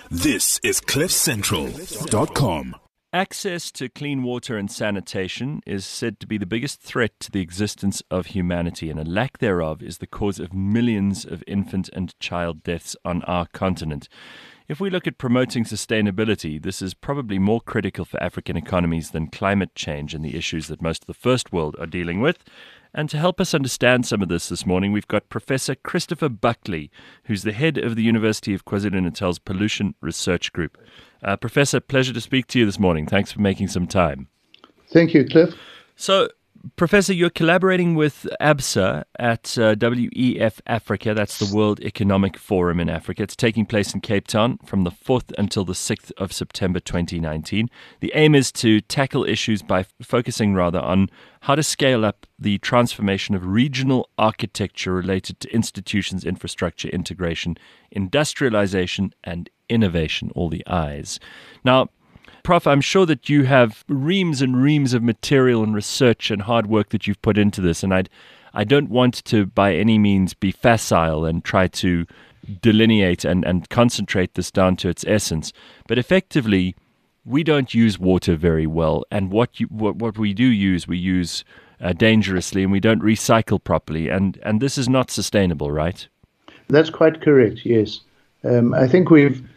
This is CliffCentral.com. Access to clean water and sanitation is said to be the biggest threat to the existence of humanity, and a lack thereof is the cause of millions of infant and child deaths on our continent. If we look at promoting sustainability, this is probably more critical for African economies than climate change and the issues that most of the first world are dealing with. And to help us understand some of this morning, we've got Professor Christopher Buckley, who's the head of the University of KwaZulu-Natal's Pollution Research Group. Professor, pleasure to speak to you this morning. Thanks for making some time. Thank you, Cliff. So, Professor, you're collaborating with ABSA at WEF Africa. That's the World Economic Forum in Africa. It's taking place in Cape Town from the 4th until the 6th of September 2019. The aim is to tackle issues by focusing rather on how to scale up the transformation of regional architecture related to institutions, infrastructure, integration, industrialization, and innovation, all the I's. Now, Prof, I'm sure that you have reams and reams of material and research and hard work that you've put into this, and I don't want to by any means be facile and try to delineate and concentrate this down to its essence. But effectively, we don't use water very well, and what we do use, we use dangerously, and we don't recycle properly, and this is not sustainable, right? That's quite correct, yes. I think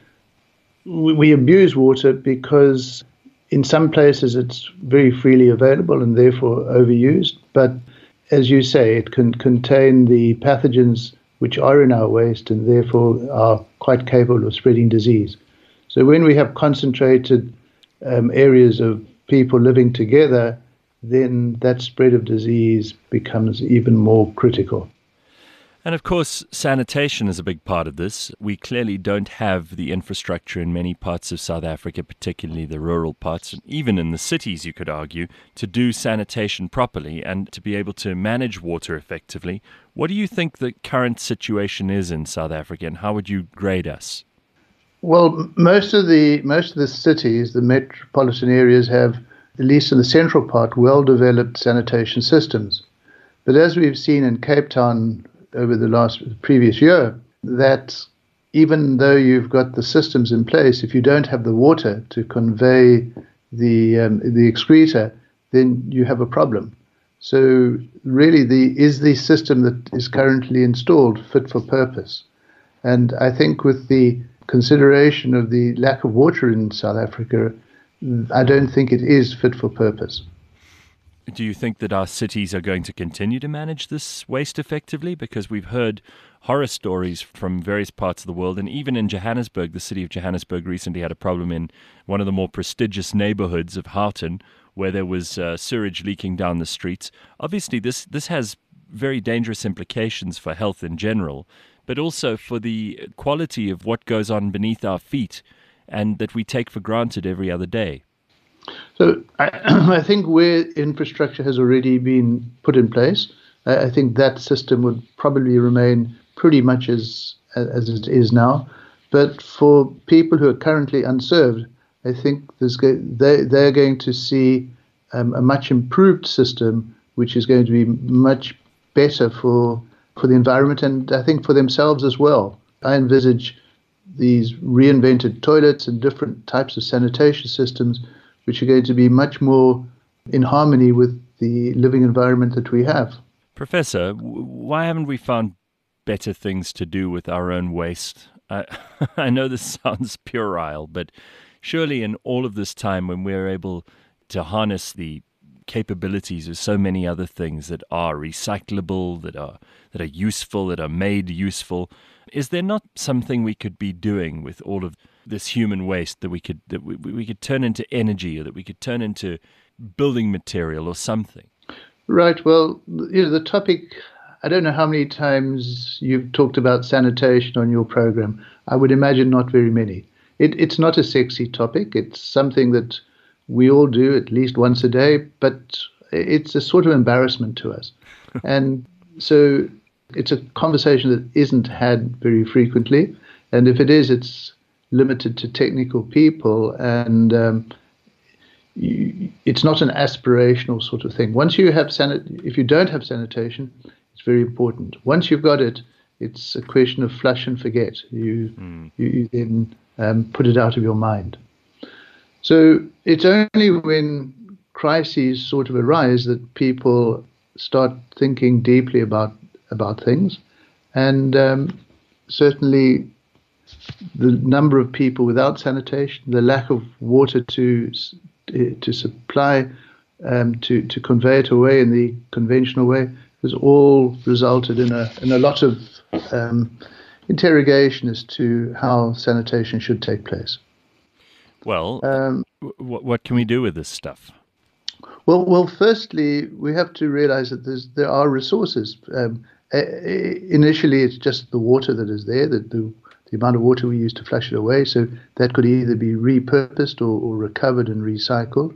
we abuse water because in some places it's very freely available and therefore overused. But as you say, it can contain the pathogens which are in our waste and therefore are quite capable of spreading disease. So when we have concentrated areas of people living together, then that spread of disease becomes even more critical. And of course, sanitation is a big part of this. We clearly don't have the infrastructure in many parts of South Africa, particularly the rural parts, and even in the cities, you could argue, to do sanitation properly and to be able to manage water effectively. What do you think the current situation is in South Africa, and how would you grade us? Well, most of the cities, the metropolitan areas, have, at least in the central part, well-developed sanitation systems. But as we've seen in Cape Town over the previous year, that even though you've got the systems in place, if you don't have the water to convey the excreta, then you have a problem. So really, is the system that is currently installed fit for purpose? And I think with the consideration of the lack of water in South Africa, I don't think it is fit for purpose. Do you think that our cities are going to continue to manage this waste effectively? Because we've heard horror stories from various parts of the world, and even in Johannesburg, the city of Johannesburg recently had a problem in one of the more prestigious neighborhoods of Houghton, where there was sewage leaking down the streets. Obviously, this has very dangerous implications for health in general, but also for the quality of what goes on beneath our feet and that we take for granted every other day. So I think where infrastructure has already been put in place, I think that system would probably remain pretty much as it is now. But for people who are currently unserved, I think they're going to see a much improved system, which is going to be much better for the environment and I think for themselves as well. I envisage these reinvented toilets and different types of sanitation systems which are going to be much more in harmony with the living environment that we have. Professor, why haven't we found better things to do with our own waste? I know this sounds puerile, but surely in all of this time when we're able to harness the capabilities of so many other things that are recyclable, that are useful, that are made useful, is there not something we could be doing with all of this human waste that we could turn into energy, or that we could turn into building material or something? Right. Well, the topic, I don't know how many times you've talked about sanitation on your program. I would imagine not very many. It's not a sexy topic. It's something that we all do at least once a day, but it's a sort of embarrassment to us. And so it's a conversation that isn't had very frequently. And if it is, it's limited to technical people, and it's not an aspirational sort of thing. Once you have if you don't have sanitation, it's very important. Once you've got it, it's a question of flush and forget. You then put it out of your mind. So it's only when crises sort of arise that people start thinking deeply about things. And certainly the number of people without sanitation, the lack of water to supply, to convey it away in the conventional way, has all resulted in a lot of interrogation as to how sanitation should take place. Well, what can we do with this stuff? Well, firstly, we have to realize that there are resources. Initially, it's just the water that is there, the amount of water we use to flush it away. So that could either be repurposed or recovered and recycled.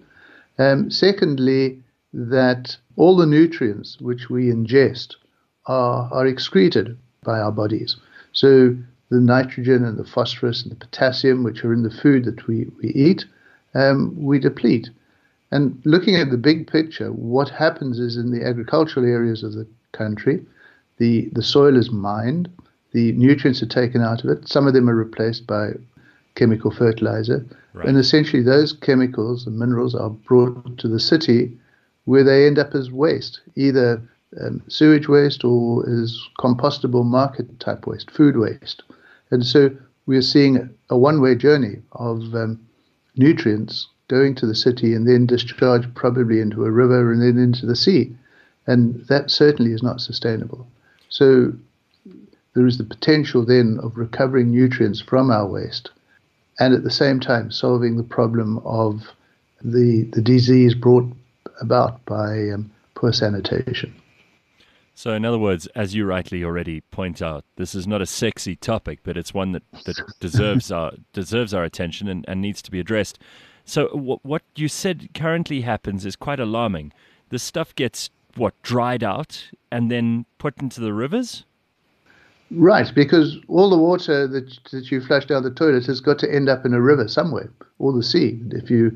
Secondly, that all the nutrients which we ingest are excreted by our bodies. So the nitrogen and the phosphorus and the potassium, which are in the food that we eat, we deplete. And looking at the big picture, what happens is in the agricultural areas of the country, the soil is mined, the nutrients are taken out of it, some of them are replaced by chemical fertilizer, right. And essentially those chemicals and minerals are brought to the city where they end up as waste, either sewage waste or as compostable market type waste, food waste. And so we're seeing a one-way journey of nutrients going to the city and then discharged probably into a river and then into the sea. And that certainly is not sustainable. So there is the potential then of recovering nutrients from our waste and at the same time solving the problem of the disease brought about by poor sanitation. So in other words, as you rightly already point out, this is not a sexy topic, but it's one that deserves our attention and needs to be addressed. So what you said currently happens is quite alarming. The stuff gets, dried out and then put into the rivers? Right, because all the water that you flush down the toilet has got to end up in a river somewhere, or the sea. If you're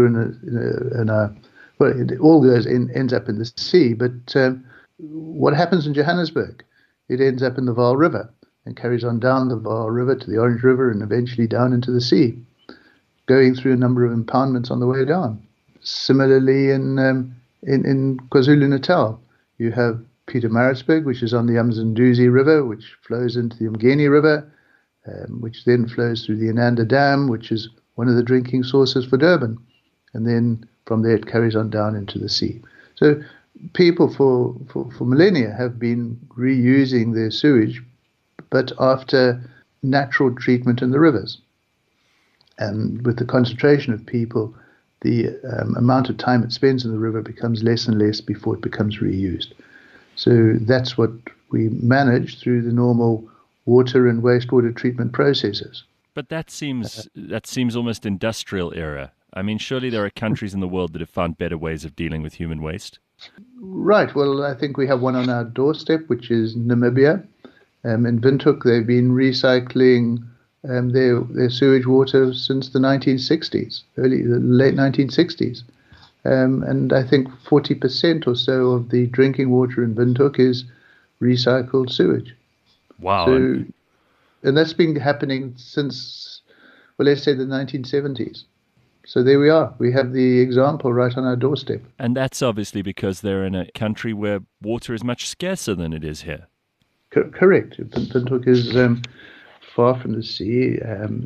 in a well, it all ends up in the sea. But what happens in Johannesburg? It ends up in the Vaal River and carries on down the Vaal River to the Orange River and eventually down into the sea, going through a number of impoundments on the way down. Similarly, in KwaZulu-Natal, you have Pietermaritzburg, which is on the Umzinduzi River, which flows into the Umgeni River, which then flows through the Inanda Dam, which is one of the drinking sources for Durban. And then from there it carries on down into the sea. So people for millennia have been reusing their sewage, but after natural treatment in the rivers. And with the concentration of people, the amount of time it spends in the river becomes less and less before it becomes reused. So that's what we manage through the normal water and wastewater treatment processes. But that seems almost industrial era. I mean, surely there are countries in the world that have found better ways of dealing with human waste. Right. Well, I think we have one on our doorstep, which is Namibia. In Windhoek, they've been recycling their sewage water since the 1960s, late 1960s. And I think 40% or so of the drinking water in Windhoek is recycled sewage. Wow. So, and that's been happening since, well, let's say the 1970s. So there we are. We have the example right on our doorstep. And that's obviously because they're in a country where water is much scarcer than it is here. Correct. Windhoek is far from the sea,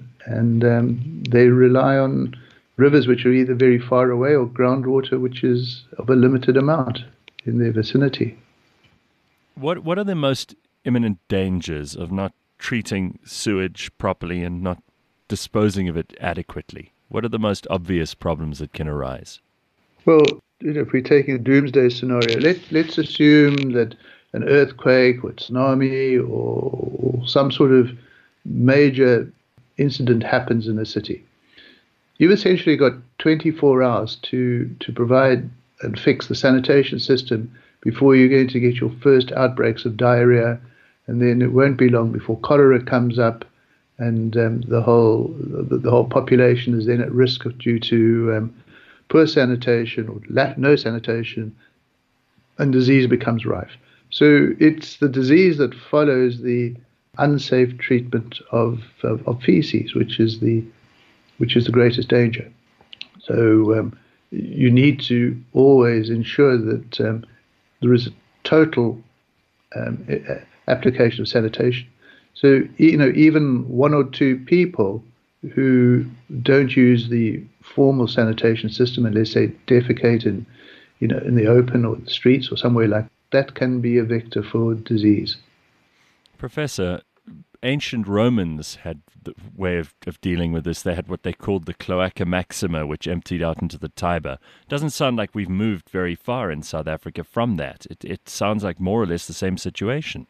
and they rely on rivers which are either very far away or groundwater which is of a limited amount in their vicinity. What are the most imminent dangers of not treating sewage properly and not disposing of it adequately? What are the most obvious problems that can arise? Well, if we're taking a doomsday scenario, let's assume that an earthquake or tsunami or some sort of major incident happens in a city. You've essentially got 24 hours to provide and fix the sanitation system before you're going to get your first outbreaks of diarrhea, and then it won't be long before cholera comes up, and the whole population is then at risk due to poor sanitation or no sanitation, and disease becomes rife. So it's the disease that follows the unsafe treatment of feces, which is the greatest danger. So you need to always ensure that there is a total application of sanitation. So even one or two people who don't use the formal sanitation system, unless they defecate in the open or the streets or somewhere like that, can be a vector for disease. Professor, ancient Romans had the way of dealing with this. They had what they called the Cloaca Maxima, which emptied out into the Tiber. Doesn't sound like we've moved very far in South Africa from that. It sounds like more or less the same situation.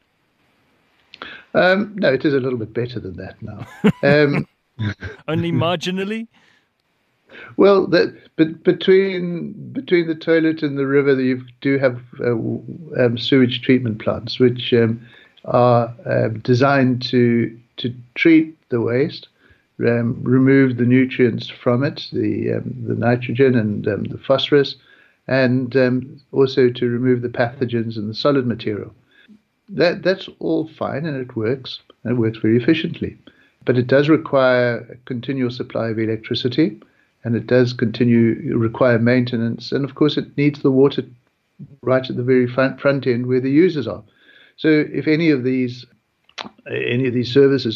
No, it is a little bit better than that now. Only marginally? Well, but between the toilet and the river, you do have sewage treatment plants, which are designed to treat the waste, remove the nutrients from it, the nitrogen and the phosphorus, and also to remove the pathogens and the solid material. That's all fine, and it works very efficiently. But it does require a continual supply of electricity, and it does require maintenance, and of course it needs the water right at the very front end where the users are. So if any of these services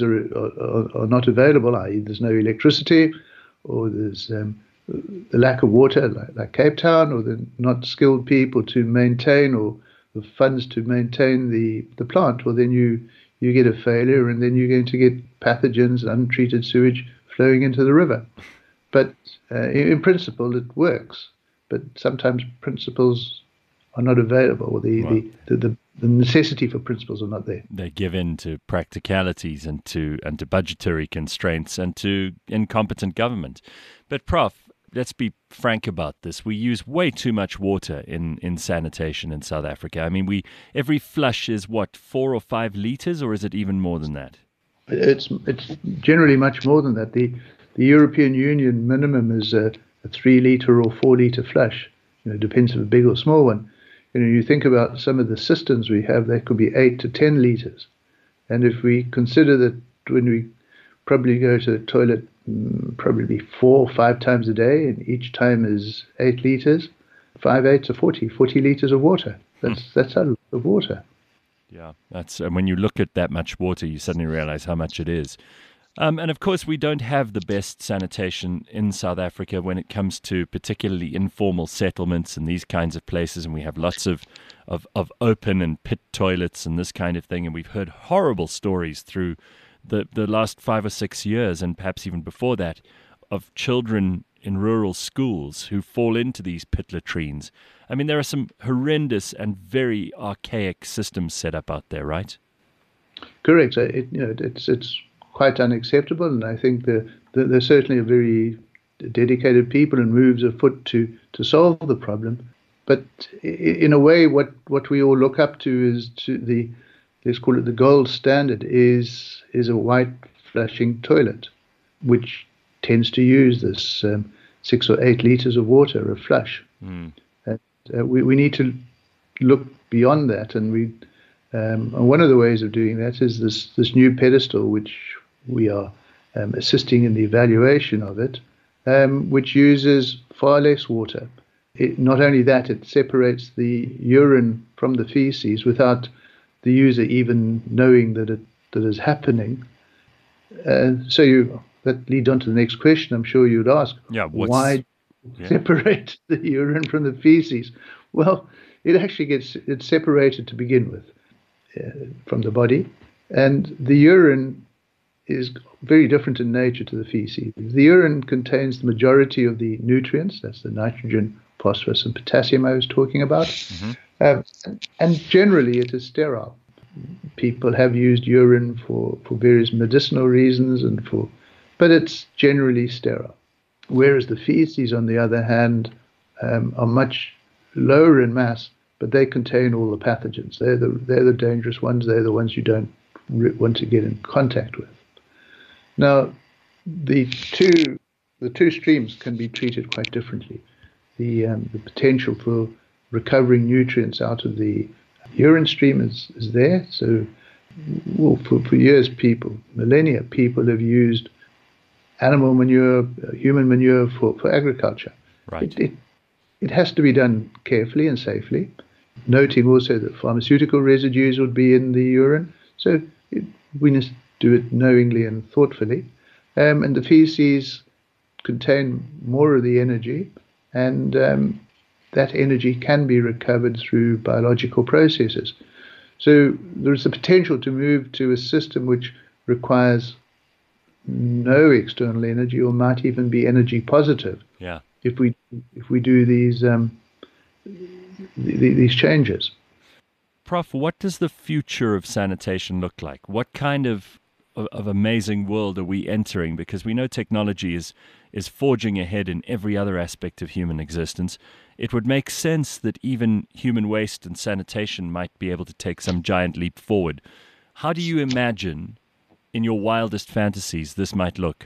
are not available, i.e. there's no electricity, or there's the lack of water like Cape Town, or the not skilled people to maintain, or the funds to maintain the plant, well then you get a failure, and then you're going to get pathogens and untreated sewage flowing into the river. But in principle, it works. But sometimes principles are not available, or the necessity for principles are not there. They give in to practicalities and to budgetary constraints and to incompetent government. But Prof, let's be frank about this. We use way too much water in sanitation in South Africa. I mean, every flush is what, 4 or 5 liters, or is it even more than that? It's generally much more than that. The European Union minimum is a 3 liter or 4 liter flush. It depends if a big or small one. You think about some of the cisterns we have, they could be 8 to 10 liters. And if we consider that when we probably go to the toilet probably 4 or 5 times a day, and each time is 8 liters, 5 8s are 40 liters of water. That's a lot of water. Yeah, and when you look at that much water, you suddenly realize how much it is. And of course, we don't have the best sanitation in South Africa when it comes to particularly informal settlements and these kinds of places. And we have lots of open and pit toilets and this kind of thing. And we've heard horrible stories through the last 5 or 6 years, and perhaps even before that, of children in rural schools who fall into these pit latrines. I mean, there are some horrendous and very archaic systems set up out there, right? Correct. It's quite unacceptable, and I think there's certainly a very dedicated people and moves afoot to solve the problem. But in a way, what we all look up to is let's call it the gold standard is a white flushing toilet, which tends to use this 6 or 8 liters of water a flush. And we need to look beyond that, and one of the ways of doing that is this new pedestal, which we are assisting in the evaluation of it, which uses far less water. Not only that, it separates the urine from the feces without the user even knowing that it is happening. That leads on to the next question. I'm sure you'd ask, why separate the urine from the feces? Well, it's separated to begin with from the body, and the urine is very different in nature to the feces. The urine contains the majority of the nutrients. That's the nitrogen, phosphorus, and potassium I was talking about. Mm-hmm. And generally, it is sterile. People have used urine for various medicinal reasons, but it's generally sterile. Whereas the feces, on the other hand, are much lower in mass, but they contain all the pathogens. They're the dangerous ones. They're the ones you don't want to get in contact with. Now, the two streams can be treated quite differently. The potential for recovering nutrients out of the urine stream is there. So well, for years, millennia, people have used animal manure, human manure for agriculture. Right. It has to be done carefully and safely, noting also that pharmaceutical residues would be in the urine. So we must do it knowingly and thoughtfully. And the feces contain more of the energy, and that energy can be recovered through biological processes. So there's the potential to move to a system which requires no external energy, or might even be energy positive. Yeah. If we do these changes. Prof, what does the future of sanitation look like? What kind of amazing world are we entering? Because we know technology is forging ahead in every other aspect of human existence. It would make sense that even human waste and sanitation might be able to take some giant leap forward. How do you imagine, in your wildest fantasies, this might look?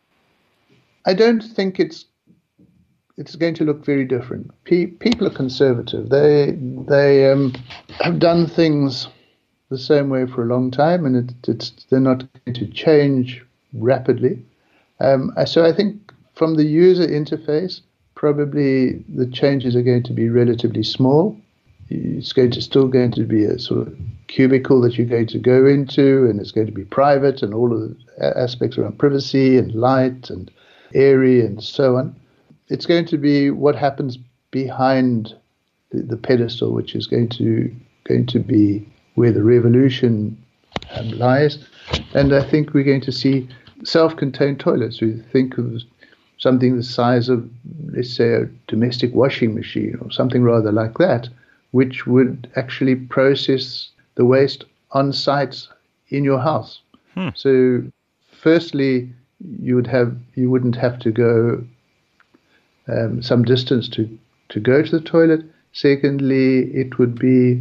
I don't think it's going to look very different. People are conservative. They have done things the same way for a long time, and they're not going to change rapidly. So I think from the user interface, probably the changes are going to be relatively small. It's still going to be a sort of cubicle that you're going to go into, and it's going to be private, and all of the aspects around privacy and light and airy and so on. It's going to be what happens behind the pedestal, which is going to be where the revolution lies. And I think we're going to see self-contained toilets. We think of something the size of, let's say, a domestic washing machine or something rather like that, which would actually process the waste on site in your house. So firstly, you wouldn't have to go some distance to go to the toilet. Secondly, it would be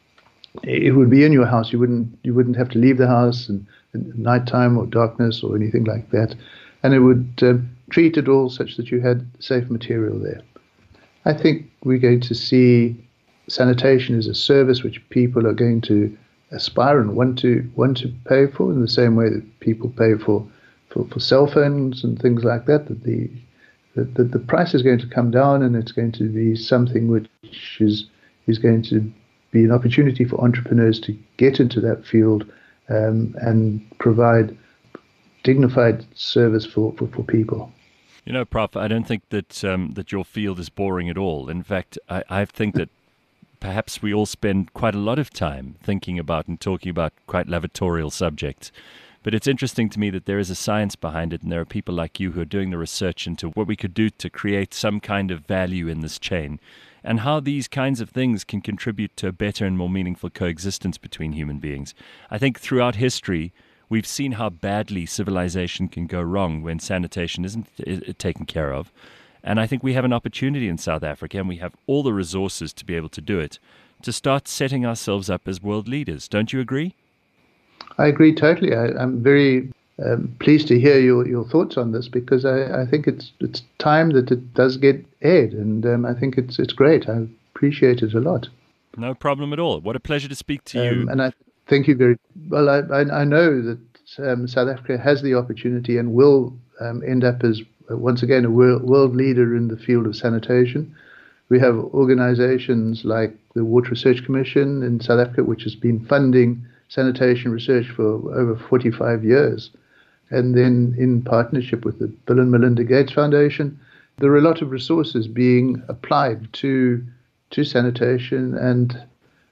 in your house. You wouldn't have to leave the house in nighttime or darkness or anything like that, and it would treat it all such that you had safe material there. I think we're going to see sanitation as a service which people are going to aspire and want to pay for, in the same way that people pay for cell phones and things like that. That the price is going to come down, and it's going to be something which is going to be an opportunity for entrepreneurs to get into that field and provide dignified service for people. You know, Prof, I don't think that your field is boring at all. In fact, I think that perhaps we all spend quite a lot of time thinking about and talking about quite lavatorial subjects. But it's interesting to me that there is a science behind it, and there are people like you who are doing the research into what we could do to create some kind of value in this chain, and how these kinds of things can contribute to a better and more meaningful coexistence between human beings. I think throughout history, we've seen how badly civilization can go wrong when sanitation isn't taken care of. And I think we have an opportunity in South Africa, and we have all the resources to be able to do it, to start setting ourselves up as world leaders. Don't you agree? I agree totally. I'm very pleased to hear your thoughts on this, because I think it's time that it does get aired, and I think it's great. I appreciate it a lot. No problem at all. What a pleasure to speak to you. And I thank you very well. I know that South Africa has the opportunity and will end up as, once again, a world leader in the field of sanitation. We have organizations like the Water Research Commission in South Africa, which has been funding sanitation research for over 45 years. And then in partnership with the Bill and Melinda Gates Foundation, there are a lot of resources being applied to sanitation and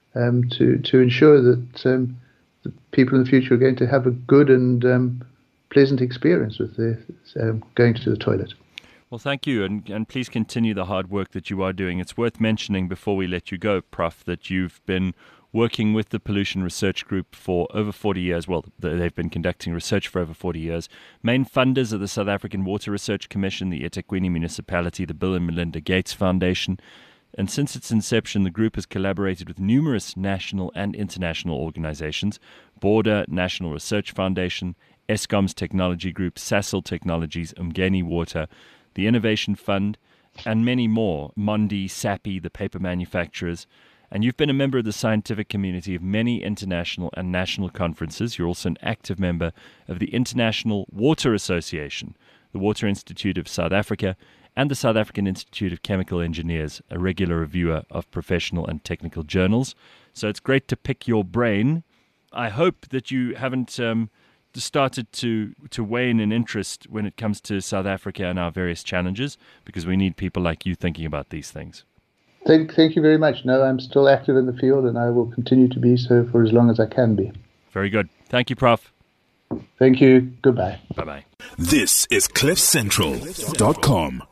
to ensure that people in the future are going to have a good and pleasant experience with their going to the toilet. Well, thank you, and please continue the hard work that you are doing. It's worth mentioning before we let you go, Prof, that you've been working with the Pollution Research Group for over 40 years. Well, they've been conducting research for over 40 years. Main funders are the South African Water Research Commission, the eThekwini Municipality, the Bill and Melinda Gates Foundation. And since its inception, the group has collaborated with numerous national and international organizations: Border National Research Foundation, Eskom's Technology Group, Sasol Technologies, Umgeni Water, the Innovation Fund, and many more, Mondi, Sappi, the paper manufacturers. And you've been a member of the scientific community of many international and national conferences. You're also an active member of the International Water Association, the Water Institute of South Africa, and the South African Institute of Chemical Engineers, a regular reviewer of professional and technical journals. So it's great to pick your brain. I hope that you haven't started to wane in interest when it comes to South Africa and our various challenges, because we need people like you thinking about these things. Thank you very much. No, I'm still active in the field, and I will continue to be so for as long as I can be. Very good. Thank you, Prof. Thank you. Goodbye. Bye-bye. This is CliffCentral.com.